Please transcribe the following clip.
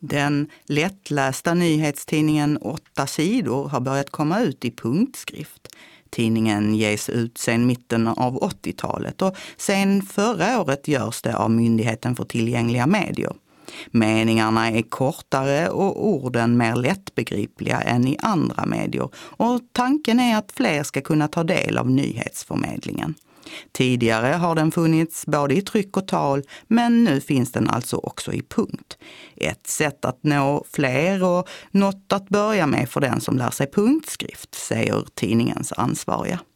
Den lättlästa nyhetstidningen 8 sidor har börjat komma ut i punktskrift. Tidningen ges ut sedan mitten av 80-talet och sedan förra året görs det av Myndigheten för tillgängliga medier. Meningarna är kortare och orden mer lättbegripliga än i andra medier och tanken är att fler ska kunna ta del av nyhetsförmedlingen. Tidigare har den funnits både i tryck och tal, men nu finns den alltså också i punkt. Ett sätt att nå fler och något att börja med för den som lär sig punktskrift, säger tidningens ansvariga.